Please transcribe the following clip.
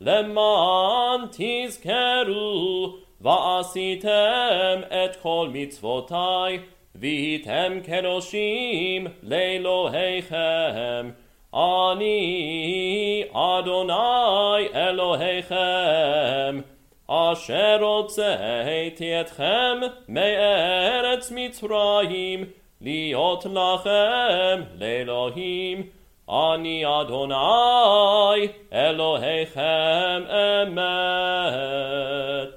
למען תזכרו ועשיתם את כל מצוותי והייתם קדושים לאלוהיכם. אני אדוני אלוהיכם אשר הוצאתי אתכם מארץ מצרים להיות לכם לאלוהים. אני אדוני אלוהיכם אמת.